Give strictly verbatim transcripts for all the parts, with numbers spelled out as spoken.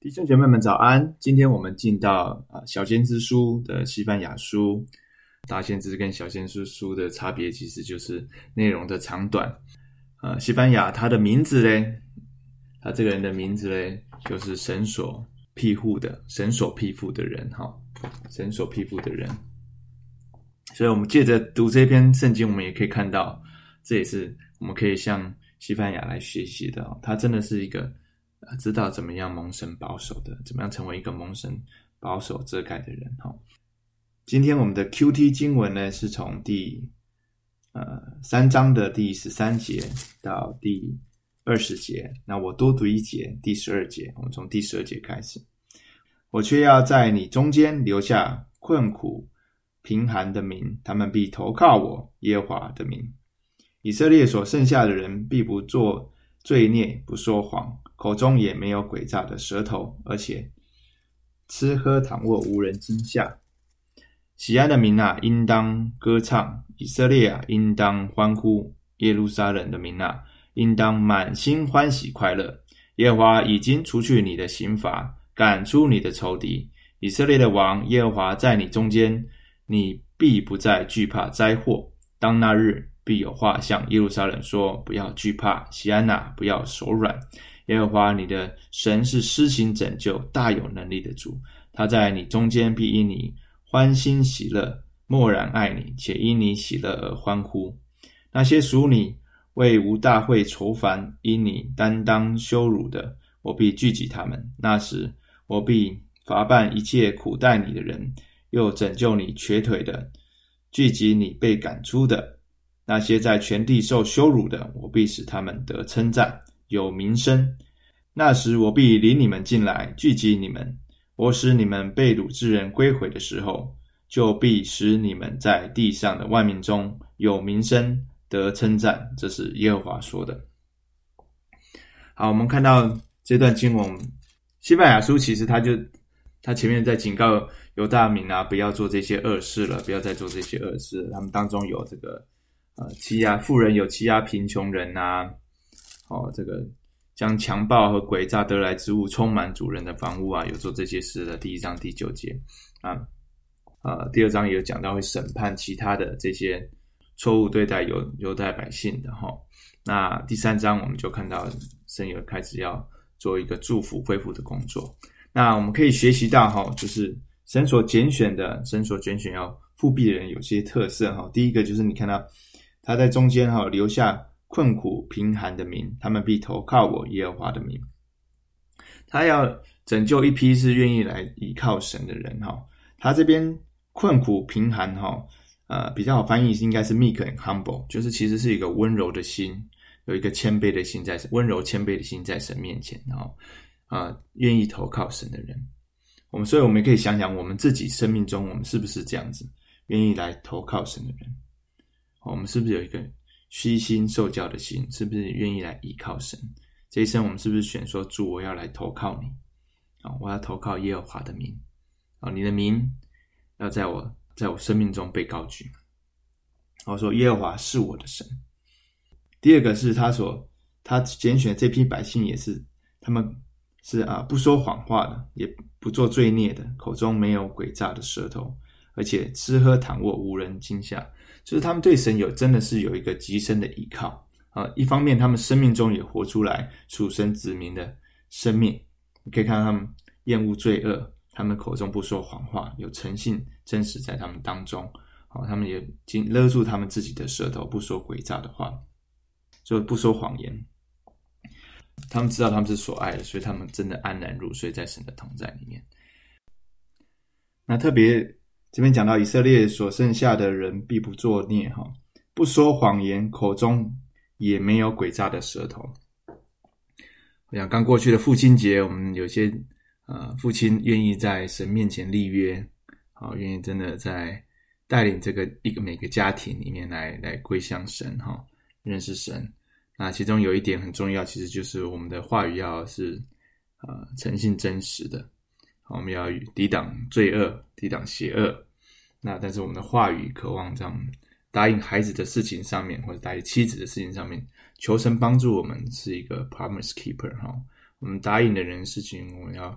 弟兄姐妹们早安，今天我们进到、呃、小先知书的西番雅书。大先知跟小先知书的差别其实就是内容的长短。呃，西番雅他的名字咧，他这个人的名字咧就是神所庇护的，神所庇护的人哈，神所庇护的人。所以我们借着读这篇圣经，我们也可以看到，这也是我们可以向西番雅来学习的哦。他真的是一个知道怎么样蒙神保守的，怎么样成为一个蒙神保守遮盖的人。今天我们的 Q T 经文呢，是从第呃三章的第十三节到第二十节，那我多读一节，第十二节，我们从第十二节开始。我却要在你中间留下困苦贫寒的民，他们必投靠我耶和华的名。以色列所剩下的人必不做罪孽，不说谎，口中也没有诡诈的舌头，而且吃喝躺卧无人惊吓。喜安的民啊，应当歌唱；以色列啊，应当欢呼；耶路撒冷的民啊，应当满心欢喜快乐。耶和华已经除去你的刑罚，赶出你的仇敌。以色列的王耶和华在你中间，你必不再惧怕灾祸。当那日，必有话向耶路撒冷说：不要惧怕，西安啊，不要手软。耶和华你的神是施行拯救、大有能力的主，他在你中间必因你欢欣喜乐，默然爱你，且因你喜乐而欢呼。那些属你为无大会愁烦，因你担当羞辱的，我必聚集他们。那时，我必罚办一切苦待你的人，又拯救你瘸腿的，聚集你被赶出的。那些在全地受羞辱的，我必使他们得称赞，有名声。那时我必领你们进来，聚集你们。我使你们被掳之人归回的时候，就必使你们在地上的万民中有名声，得称赞。这是耶和华说的。好，我们看到这段经文，西番雅书其实他就他前面在警告犹大民啊，不要做这些恶事了，不要再做这些恶事了。他们当中有这个呃欺压富人，有欺压贫穷人啊，哦，这个将强暴和诡诈得来之物充满主人的房屋啊，有做这些事的。第一章第九节啊，呃，第二章也有讲到会审判其他的这些错误对待犹犹太百姓的哈。那第三章我们就看到神有开始要做一个祝福恢复的工作。那我们可以学习到哈，就是神所拣选的，神所拣选要复辟的人有些特色哈。第一个就是你看到他在中间哈留下困苦贫寒的民，他们必投靠我耶和华的名。他要拯救一批是愿意来依靠神的人哈。他这边困苦贫寒哈，呃，比较好翻译应该是 meek and humble， 就是其实是一个温柔的心，有一个谦卑的心在神，温柔谦卑的心在神面前，然后啊，愿意投靠神的人。我们所以我们可以想想我们自己生命中，我们是不是这样子，愿意来投靠神的人？我们是不是有一个虚心受教的心？是不是愿意来依靠神？这一生我们是不是选说，主，我要来投靠你，我要投靠耶和华的名，你的名要在我在我生命中被高举。我说耶和华是我的神。第二个是他所他拣选这批百姓，也是他们是啊不说谎话的，也不做罪孽的，口中没有诡诈的舌头，而且吃喝躺卧无人惊吓。就是他们对神有真的是有一个极深的依靠啊。一方面他们生命中也活出来属神子民的生命，你可以看到他们厌恶罪恶，他们口中不说谎话，有诚信真实在他们当中，哦，他们也勒住他们自己的舌头，不说诡诈的话，就不说谎言。他们知道他们是所爱的，所以他们真的安然入睡在神的同在里面。那特别这边讲到以色列所剩下的人必不作孽，不说谎言，口中也没有诡诈的舌头。我想刚过去的父亲节，我们有些呃父亲愿意在神面前立约，好，愿意真的在带领这个一个每个家庭里面来来归向神，哈，认识神。那其中有一点很重要，其实就是我们的话语要是呃诚信真实的，我们要抵挡罪恶，抵挡邪恶。那但是我们的话语渴望这样答应孩子的事情上面，或者答应妻子的事情上面，求神帮助我们是一个 promise keeper 哈。我们答应的人的事情，我们要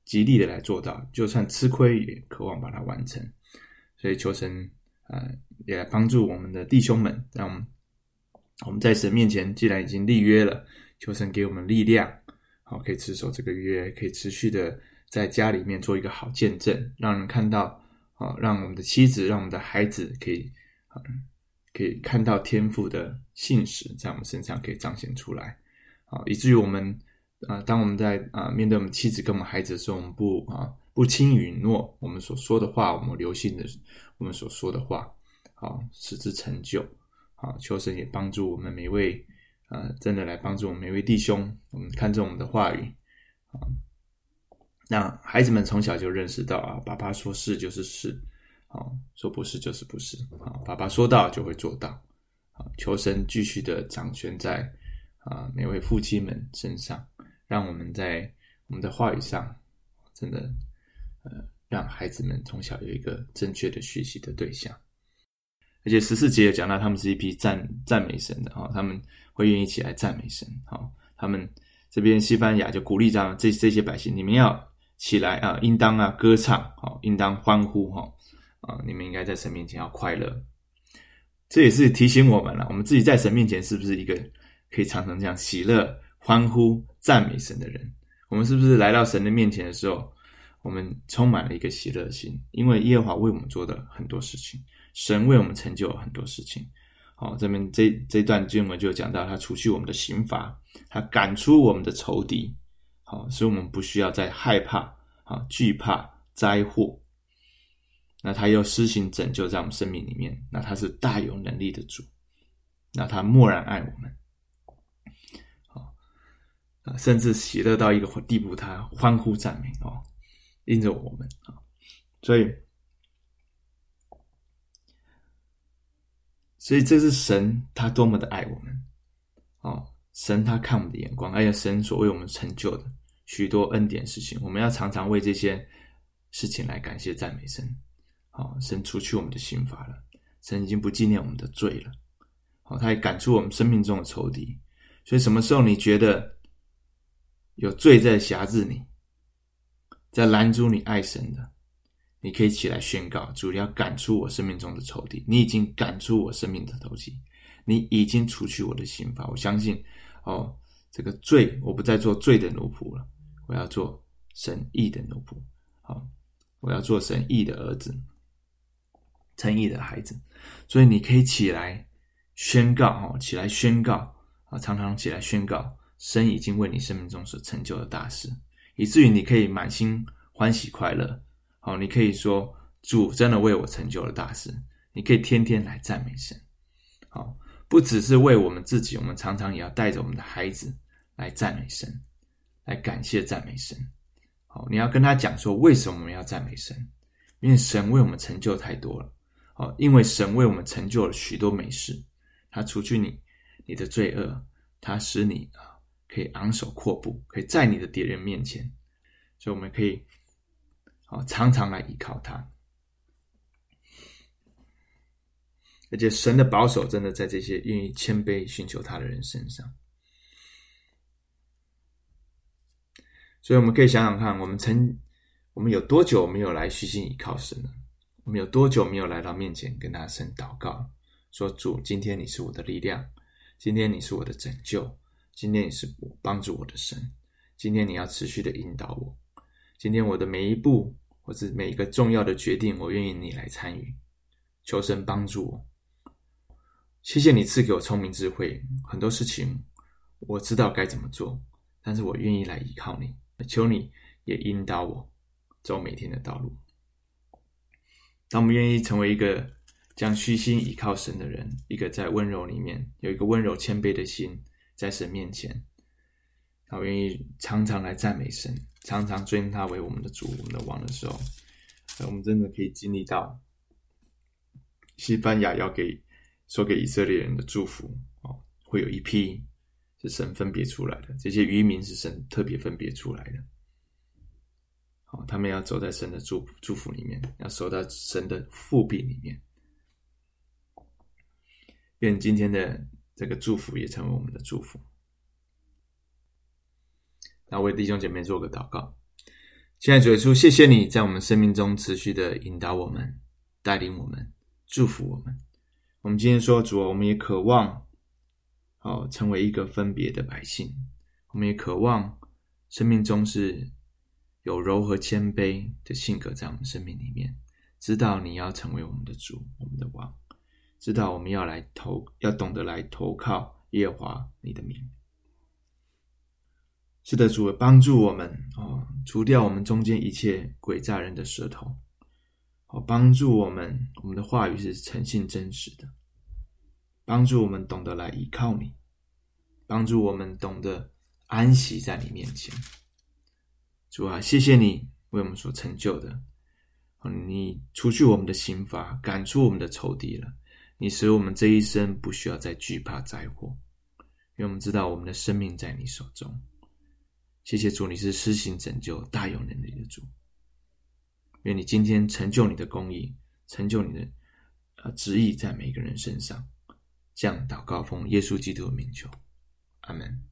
极力的来做到，就算吃亏也渴望把它完成。所以求神呃也来帮助我们的弟兄们，让我们我们在神面前既然已经立约了，求神给我们力量，好，可以持守这个约，可以持续的在家里面做一个好见证，让人看到，好，让我们的妻子，让我们的孩子可以可以看到天父的信实在我们身上可以彰显出来，好，以至于我们啊、呃，当我们在啊、呃、面对我们妻子跟我们孩子的时候，我们不啊、呃、不轻允诺我们所说的话，我们留心的我们所说的话，好，使之成就。好，求神也帮助我们每位呃，真的来帮助我们每位弟兄，我们看重我们的话语啊，让孩子们从小就认识到啊，爸爸说是就是是，好，说不是就是不是，好，爸爸说到就会做到，好，求神继续的掌权在啊每位父亲们身上，让我们在我们的话语上，真的呃，让孩子们从小有一个正确的学习的对象。而且十四节也讲到他们是一批赞赞美神的，他们会愿意起来赞美神，他们这边西番雅就鼓励这这这些百姓，你们要起来啊，应当啊歌唱，应当欢呼，啊，你们应该在神面前要快乐。这也是提醒我们了，我们自己在神面前是不是一个可以常常这样喜乐欢呼赞美神的人？我们是不是来到神的面前的时候，我们充满了一个喜乐的心，因为耶和华为我们做的很多事情，神为我们成就了很多事情。好，这边这这段经文就讲到他除去我们的刑罚，他赶出我们的仇敌，好，所以我们不需要再害怕，好，惧怕灾祸。那他又施行拯救在我们生命里面，那他是大有能力的主，那他默然爱我们，好，甚至喜乐到一个地步，他欢呼赞美哦，因着我们，所以所以这是神他多么的爱我们哦，神他看我们的眼光，而且神所为我们成就的许多恩典事情，我们要常常为这些事情来感谢赞美神。好，神除去我们的刑罚了，神已经不纪念我们的罪了，好，他也赶出我们生命中的仇敌。所以什么时候你觉得有罪在辖制你，在拦阻你爱神的，你可以起来宣告，主，你要赶出我生命中的仇敌，你已经赶出我生命的仇敌，你已经除去我的刑罚。我相信哦，这个罪，我不再做罪的奴仆了，我要做神义的奴仆，好，我要做神义的儿子，称义的孩子。所以你可以起来宣告，起来宣告，常常起来宣告神已经为你生命中所成就的大事，以至于你可以满心欢喜快乐。好，你可以说主真的为我成就了大事，你可以天天来赞美神。好，不只是为我们自己，我们常常也要带着我们的孩子来赞美神，来感谢赞美神。好，你要跟他讲说为什么我们要赞美神，因为神为我们成就太多了。好，因为神为我们成就了许多美事，他除去你你的罪恶，他使你可以昂首阔步，可以在你的敌人面前，所以我们可以常常来依靠他。而且神的保守真的在这些愿意谦卑寻求他的人身上。所以我们可以想想看，我们曾我们有多久没有来虚心依靠神了？我们有多久没有来到面前跟他神祷告，说主，今天你是我的力量，今天你是我的拯救，今天你是帮助我的神，今天你要持续的引导我，今天我的每一步或是每一个重要的决定，我愿意你来参与，求神帮助我。谢谢你赐给我聪明智慧，很多事情我知道该怎么做，但是我愿意来依靠你，求你也引导我走每天的道路。当我们愿意成为一个这样虚心依靠神的人，一个在温柔里面有一个温柔谦卑的心，在神面前，然后愿意常常来赞美神，常常尊他为我们的主我们的王的时候，我们真的可以经历到西番雅要给说给以色列人的祝福，会有一批是神分别出来的，这些渔民是神特别分别出来的，好，他们要走在神的祝祝福里面，要守在神的复辟里面。愿今天的这个祝福也成为我们的祝福。那为弟兄姐妹做个祷告。 现在主耶稣，谢谢你在我们生命中持续的引导我们，带领我们，祝福我们。我们今天说，主啊，我们也渴望哦，成为一个分别的百姓，我们也渴望生命中是有柔和谦卑的性格在我们生命里面，知道你要成为我们的主，我们的王，知道我们要来投，要懂得来投靠耶和华你的名。是的，主，帮助我们哦，除掉我们中间一切诡诈人的舌头，哦，帮助我们，我们的话语是诚信真实的，帮助我们懂得来依靠你，帮助我们懂得安息在你面前。主啊，谢谢你为我们所成就的，你除去我们的刑罚，赶出我们的仇敌了，你使我们这一生不需要再惧怕灾祸，因为我们知道我们的生命在你手中。谢谢主，你是施行拯救大有能力的主，愿你今天成就你的公义，成就你的、呃、旨意在每个人身上。这样祷告奉耶稣基督的名求，阿们。